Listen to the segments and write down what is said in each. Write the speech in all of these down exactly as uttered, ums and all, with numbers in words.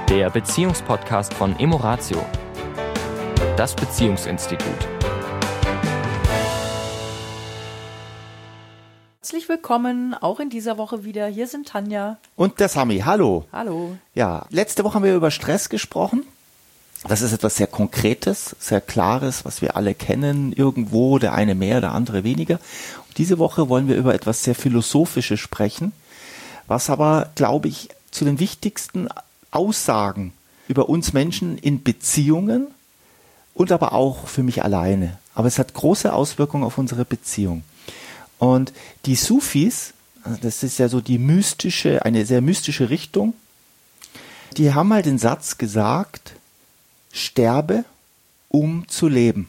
der Beziehungspodcast von Emoratio, das Beziehungsinstitut. Herzlich willkommen, auch in dieser Woche wieder. Hier sind Tanja. Und der Sami. Hallo. Hallo. Ja, letzte Woche haben wir über Stress gesprochen. Das ist etwas sehr Konkretes, sehr Klares, was wir alle kennen. Irgendwo, der eine mehr, der andere weniger. Und diese Woche wollen wir über etwas sehr Philosophisches sprechen, was aber, glaube ich, zu den wichtigsten Aussagen über uns Menschen in Beziehungen und aber auch für mich alleine. Aber es hat große Auswirkungen auf unsere Beziehung. Und die Sufis, das ist ja so die mystische, eine sehr mystische Richtung, die haben mal den Satz gesagt, sterbe, um zu leben.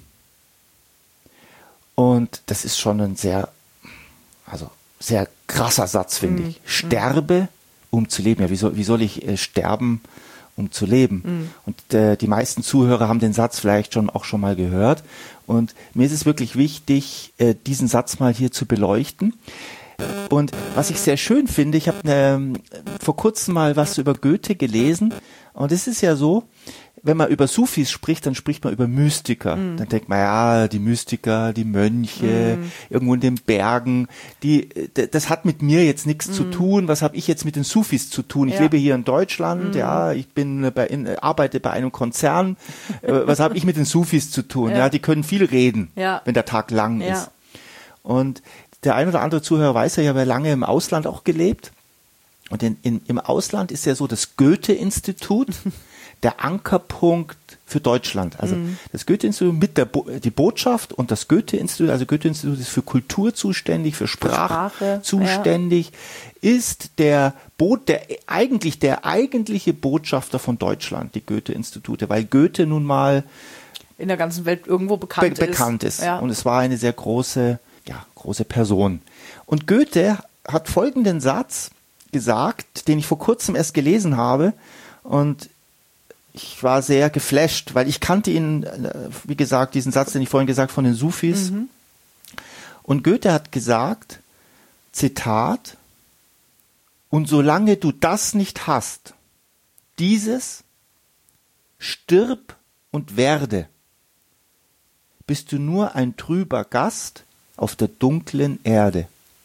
Und das ist schon ein sehr, also sehr krasser Satz, finde mm. ich. Sterbe, um zu leben. Ja, wie soll, wie soll ich äh, sterben, um zu leben? Mm. Und äh, die meisten Zuhörer haben den Satz vielleicht schon auch schon mal gehört. Und mir ist es wirklich wichtig, äh, diesen Satz mal hier zu beleuchten. Und was ich sehr schön finde, ich habe äh, vor kurzem mal was über Goethe gelesen. Und es ist ja so, wenn man über Sufis spricht, dann spricht man über Mystiker. Mm. Dann denkt man, ja, die Mystiker, die Mönche, mm. irgendwo in den Bergen, die, das hat mit mir jetzt nichts mm. zu tun. Was habe ich jetzt mit den Sufis zu tun? Ich ja. lebe hier in Deutschland, mm. ja, ich bin bei, in, arbeite bei einem Konzern. Was habe ich mit den Sufis zu tun? Ja, ja die können viel reden, ja. wenn der Tag lang ja. ist. Und der ein oder andere Zuhörer weiß ja, ich habe ja lange im Ausland auch gelebt. Und in, in, im Ausland ist ja so das Goethe-Institut der Ankerpunkt für Deutschland. Also mm. das Goethe-Institut mit der Bo- die Botschaft und das Goethe-Institut, also Goethe-Institut ist für Kultur zuständig, für Sprache, Sprache zuständig, ja. ist der, Bo- der eigentlich der eigentliche Botschafter von Deutschland, die Goethe-Institute, weil Goethe nun mal in der ganzen Welt irgendwo bekannt be- bekannt ist. ist. Ja. Und es war eine sehr große, ja, große Person. Und Goethe hat folgenden Satz gesagt, den ich vor kurzem erst gelesen habe und ich war sehr geflasht, weil ich kannte ihn, wie gesagt, diesen Satz, den ich vorhin gesagt, von den Sufis. Mhm. Und Goethe hat gesagt, Zitat, und solange du das nicht hast, dieses, stirb und werde, bist du nur ein trüber Gast auf der dunklen Erde.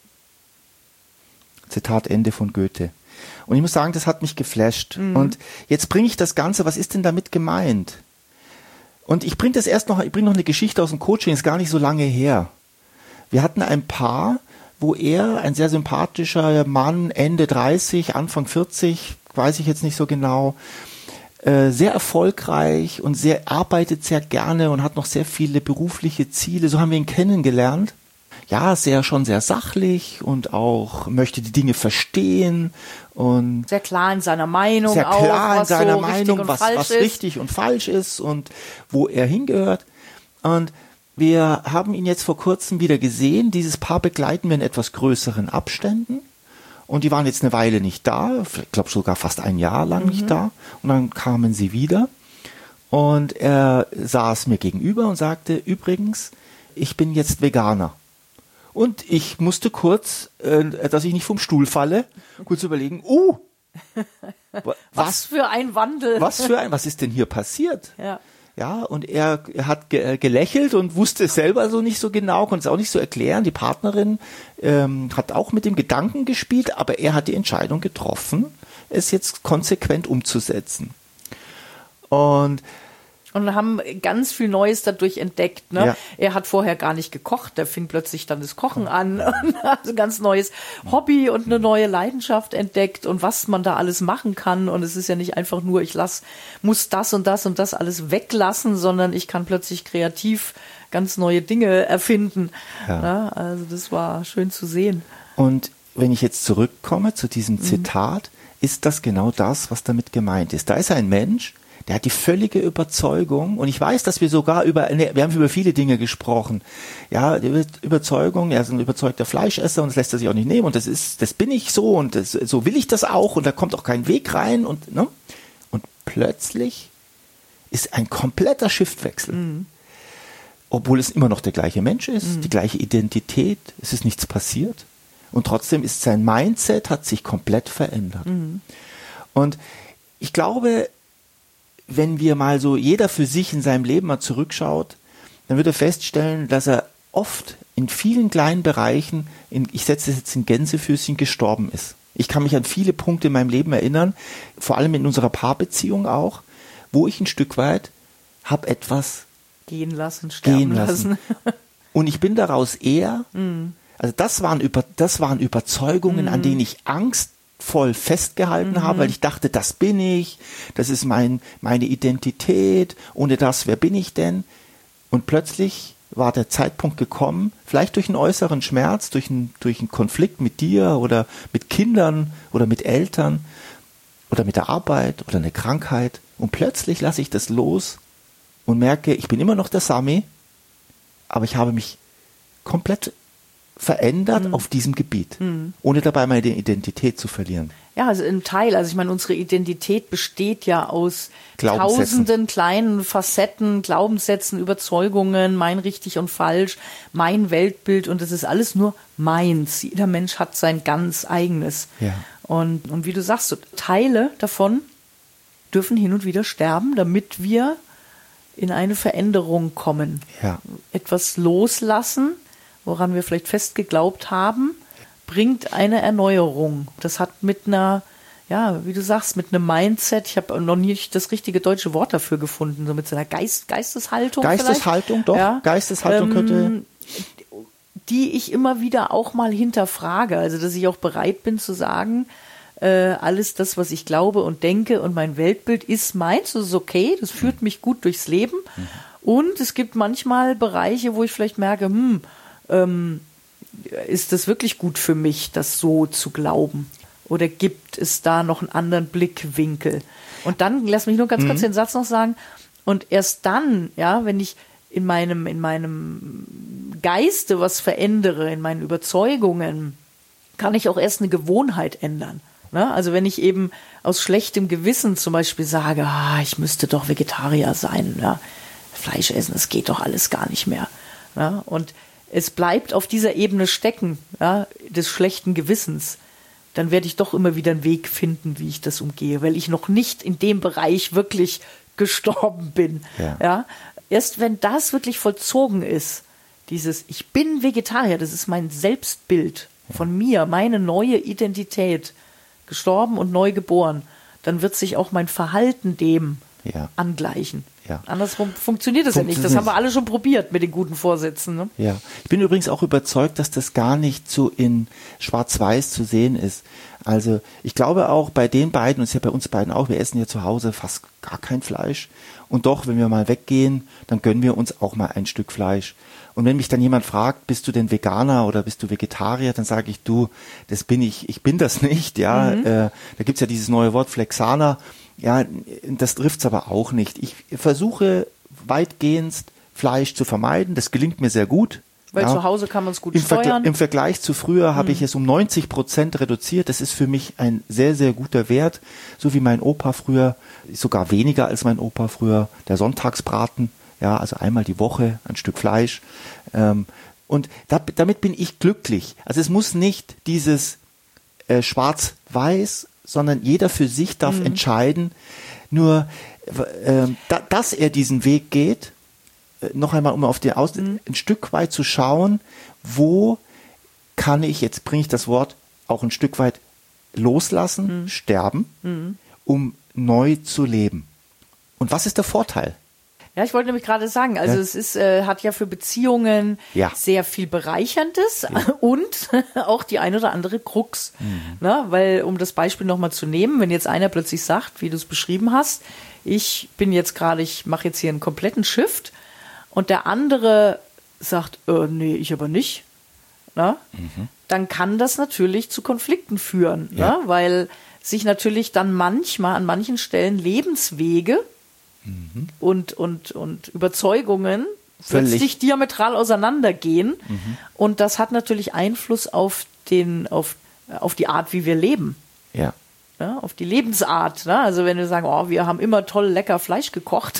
Zitat Ende von Goethe. Und ich muss sagen, das hat mich geflasht. Mhm. Und jetzt bringe ich das Ganze, was ist denn damit gemeint? Und ich bringe das erst noch, ich bringe noch eine Geschichte aus dem Coaching, ist gar nicht so lange her. Wir hatten ein Paar, wo er, ein sehr sympathischer Mann, Ende dreißig, Anfang vierzig, weiß ich jetzt nicht so genau, äh, sehr erfolgreich und sehr arbeitet sehr gerne und hat noch sehr viele berufliche Ziele. So haben wir ihn kennengelernt. Ja, sehr schon sehr sachlich und auch möchte die Dinge verstehen und sehr klar in seiner Meinung, sehr auch, klar in was seiner so Meinung, was, was richtig und falsch ist und wo er hingehört. Und wir haben ihn jetzt vor kurzem wieder gesehen. Dieses Paar begleiten wir in etwas größeren Abständen. Und die waren jetzt eine Weile nicht da, ich glaube sogar fast ein Jahr lang mhm. nicht da. Und dann kamen sie wieder und er saß mir gegenüber und sagte, übrigens, ich bin jetzt Veganer. Und ich musste kurz, äh, dass ich nicht vom Stuhl falle, kurz überlegen, uh, was, was für ein Wandel. Was für ein, was ist denn hier passiert? Ja. Ja, und er, er hat ge- gelächelt und wusste es selber so nicht so genau, konnte es auch nicht so erklären. Die Partnerin ähm, hat auch mit dem Gedanken gespielt, aber er hat die Entscheidung getroffen, es jetzt konsequent umzusetzen. Und Und haben ganz viel Neues dadurch entdeckt. Ne? Ja. Er hat vorher gar nicht gekocht, der fing plötzlich dann das Kochen an und hat ein ganz neues Hobby und eine neue Leidenschaft entdeckt und was man da alles machen kann. Und es ist ja nicht einfach nur, ich lass, muss das und das und das alles weglassen, sondern ich kann plötzlich kreativ ganz neue Dinge erfinden. Ja. Ne? Also das war schön zu sehen. Und wenn ich jetzt zurückkomme zu diesem Zitat, mhm. ist das genau das, was damit gemeint ist. Da ist ein Mensch, der hat die völlige Überzeugung, und ich weiß, dass wir sogar über, ne, wir haben über viele Dinge gesprochen, ja, die Überzeugung, er ist ein überzeugter Fleischesser und das lässt er sich auch nicht nehmen und das ist, das bin ich so und das, so will ich das auch und da kommt auch kein Weg rein und, ne, und plötzlich ist ein kompletter Shiftwechsel. Mhm. Obwohl es immer noch der gleiche Mensch ist, mhm. die gleiche Identität, es ist nichts passiert und trotzdem ist sein Mindset, hat sich komplett verändert. Mhm. Und ich glaube, wenn wir mal so jeder für sich in seinem Leben mal zurückschaut, dann wird er feststellen, dass er oft in vielen kleinen Bereichen, in, ich setze das jetzt in Gänsefüßchen, gestorben ist. Ich kann mich an viele Punkte in meinem Leben erinnern, vor allem in unserer Paarbeziehung auch, wo ich ein Stück weit habe etwas gehen lassen, sterben gehen lassen. lassen. Und ich bin daraus eher, mm. also das waren, über, das waren Überzeugungen, mm. an denen ich angstvoll festgehalten mm. habe, weil ich dachte, das bin ich, das ist mein, meine Identität, ohne das, wer bin ich denn? Und plötzlich war der Zeitpunkt gekommen, vielleicht durch einen äußeren Schmerz, durch einen, durch einen Konflikt mit dir oder mit Kindern oder mit Eltern oder mit der Arbeit oder eine Krankheit. Und plötzlich lasse ich das los und merke, ich bin immer noch der Sami, aber ich habe mich komplett verändert mhm. auf diesem Gebiet, mhm. ohne dabei meine Identität zu verlieren. Ja, also ein Teil, also ich meine, unsere Identität besteht ja aus tausenden kleinen Facetten, Glaubenssätzen, Überzeugungen, mein richtig und falsch, mein Weltbild, und das ist alles nur meins. Jeder Mensch hat sein ganz eigenes. Ja. Und, und wie du sagst, so Teile davon dürfen hin und wieder sterben, damit wir in eine Veränderung kommen. Ja. Etwas loslassen, woran wir vielleicht fest geglaubt haben, bringt eine Erneuerung. Das hat mit einer, ja, wie du sagst, mit einem Mindset, ich habe noch nicht das richtige deutsche Wort dafür gefunden, so mit so einer Geist, Geisteshaltung Geisteshaltung, vielleicht. doch, ja. Geisteshaltung ähm, könnte... die ich immer wieder auch mal hinterfrage, also dass ich auch bereit bin zu sagen, äh, alles das, was ich glaube und denke und mein Weltbild ist meins, das ist okay, das führt mich gut durchs Leben. Mhm. Und es gibt manchmal Bereiche, wo ich vielleicht merke, hm, ähm, ist das wirklich gut für mich, das so zu glauben? Oder gibt es da noch einen anderen Blickwinkel? Und dann, lass mich nur ganz mhm. kurz den Satz noch sagen, und erst dann, ja, wenn ich in meinem, in meinem Geiste was verändere, in meinen Überzeugungen, kann ich auch erst eine Gewohnheit ändern. Ne? Also wenn ich eben aus schlechtem Gewissen zum Beispiel sage, ah, ich müsste doch Vegetarier sein, ja? Fleisch essen, das geht doch alles gar nicht mehr. Ja? Und es bleibt auf dieser Ebene stecken, ja, des schlechten Gewissens, dann werde ich doch immer wieder einen Weg finden, wie ich das umgehe, weil ich noch nicht in dem Bereich wirklich gestorben bin. Ja. Ja? Erst wenn das wirklich vollzogen ist, dieses ich bin Vegetarier, das ist mein Selbstbild von mir, meine neue Identität, gestorben und neu geboren, dann wird sich auch mein Verhalten dem ja. angleichen. Ja. Andersrum funktioniert das ja nicht. Das haben wir alle schon probiert mit den guten Vorsätzen. Ne? Ja. Ich bin übrigens auch überzeugt, dass das gar nicht so in Schwarz-Weiß zu sehen ist. Also ich glaube auch bei den beiden, und es ist ja bei uns beiden auch, wir essen ja zu Hause fast gar kein Fleisch. Und doch, wenn wir mal weggehen, dann gönnen wir uns auch mal ein Stück Fleisch. Und wenn mich dann jemand fragt, bist du denn Veganer oder bist du Vegetarier, dann sage ich, du, das bin ich, ich bin das nicht. Ja, mhm. äh, da gibt's ja dieses neue Wort Flexaner. Ja, das trifft's aber auch nicht. Ich versuche weitgehend Fleisch zu vermeiden. Das gelingt mir sehr gut. Weil ja. zu Hause kann man es gut Im steuern. Vergl- Im Vergleich zu früher habe hm. ich es um neunzig Prozent reduziert. Das ist für mich ein sehr, sehr guter Wert. So wie mein Opa früher, sogar weniger als mein Opa früher, der Sonntagsbraten. Ja, also einmal die Woche ein Stück Fleisch. Ähm, und da, damit bin ich glücklich. Also es muss nicht dieses äh, Schwarz-Weiß, sondern jeder für sich darf mhm. entscheiden, nur äh, da, dass er diesen Weg geht, äh, noch einmal, um auf den Aus mhm. ein Stück weit zu schauen, wo kann ich, jetzt bringe ich das Wort, auch ein Stück weit loslassen, mhm. sterben, mhm. um neu zu leben. Und was ist der Vorteil? Ja, ich wollte nämlich gerade sagen, also ja. es ist, äh, hat ja für Beziehungen ja. sehr viel Bereicherndes ja. und auch die ein oder andere Krux. Mhm. Ne? Weil, um das Beispiel nochmal zu nehmen, wenn jetzt einer plötzlich sagt, wie du es beschrieben hast, ich bin jetzt gerade, ich mache jetzt hier einen kompletten Shift und der andere sagt, äh, nee, ich aber nicht, ne? Mhm. Dann kann das natürlich zu Konflikten führen, ja. ne? Weil sich natürlich dann manchmal an manchen Stellen Lebenswege Mhm. Und, und, und Überzeugungen Völlig. plötzlich diametral auseinandergehen. Mhm. Und das hat natürlich Einfluss auf, den, auf, auf die Art, wie wir leben. Ja. Ja, auf die Lebensart. Ne? Also wenn wir sagen, oh, wir haben immer toll lecker Fleisch gekocht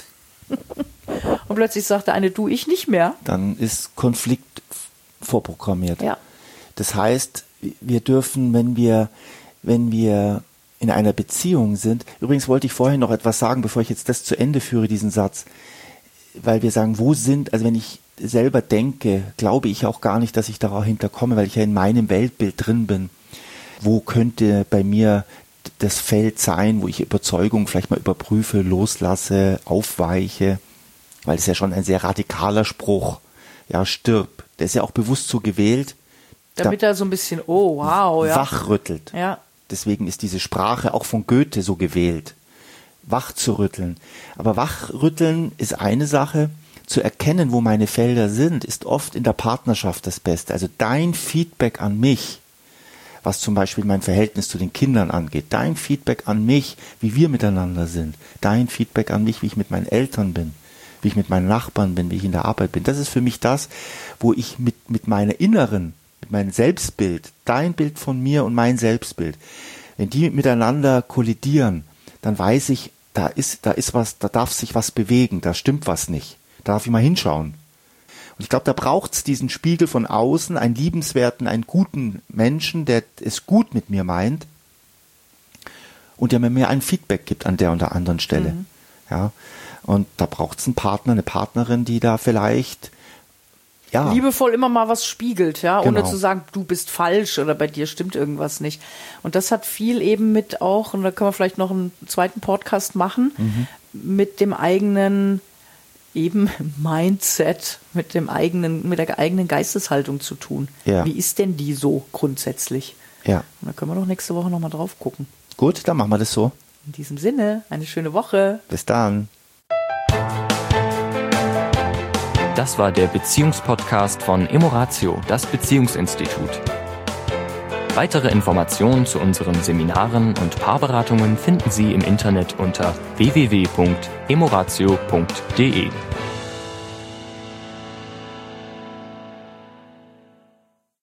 und plötzlich sagt der eine, du, ich nicht mehr. Dann ist Konflikt vorprogrammiert. Ja. Das heißt, wir dürfen, wenn wir, wenn wir in einer Beziehung sind. Übrigens wollte ich vorhin noch etwas sagen, bevor ich jetzt das zu Ende führe, diesen Satz. Weil wir sagen, wo sind, also wenn ich selber denke, glaube ich auch gar nicht, dass ich dahinter komme, weil ich ja in meinem Weltbild drin bin. Wo könnte bei mir das Feld sein, wo ich Überzeugung vielleicht mal überprüfe, loslasse, aufweiche, weil es ja schon ein sehr radikaler Spruch, ja, stirb. Der ist ja auch bewusst so gewählt. Damit da, er so ein bisschen, oh wow, ja. Wachrüttelt. Ja. Deswegen ist diese Sprache auch von Goethe so gewählt. Wach zu rütteln. Aber wachrütteln ist eine Sache. Zu erkennen, wo meine Felder sind, ist oft in der Partnerschaft das Beste. Also dein Feedback an mich, was zum Beispiel mein Verhältnis zu den Kindern angeht, dein Feedback an mich, wie wir miteinander sind, dein Feedback an mich, wie ich mit meinen Eltern bin, wie ich mit meinen Nachbarn bin, wie ich in der Arbeit bin. Das ist für mich das, wo ich mit, mit meiner inneren, mit meinem Selbstbild, dein Bild von mir und mein Selbstbild, wenn die miteinander kollidieren, dann weiß ich, da ist, da ist was, da darf sich was bewegen, da stimmt was nicht. Da darf ich mal hinschauen. Und ich glaube, da braucht es diesen Spiegel von außen, einen liebenswerten, einen guten Menschen, der es gut mit mir meint und der mir ein Feedback gibt an der und der anderen Stelle. Mhm. Ja, und da braucht es einen Partner, eine Partnerin, die da vielleicht ja liebevoll immer mal was spiegelt, ja, genau. ohne zu sagen, du bist falsch oder bei dir stimmt irgendwas nicht. Und das hat viel eben mit auch, und da können wir vielleicht noch einen zweiten Podcast machen, mhm. mit dem eigenen eben Mindset, mit dem eigenen, mit der eigenen Geisteshaltung zu tun. Ja. Wie ist denn die so grundsätzlich? Ja. Und da können wir doch nächste Woche nochmal drauf gucken. Gut, dann machen wir das so. In diesem Sinne, eine schöne Woche. Bis dann. Das war der Beziehungspodcast von Emoratio, das Beziehungsinstitut. Weitere Informationen zu unseren Seminaren und Paarberatungen finden Sie im Internet unter w w w punkt emoratio punkt d e.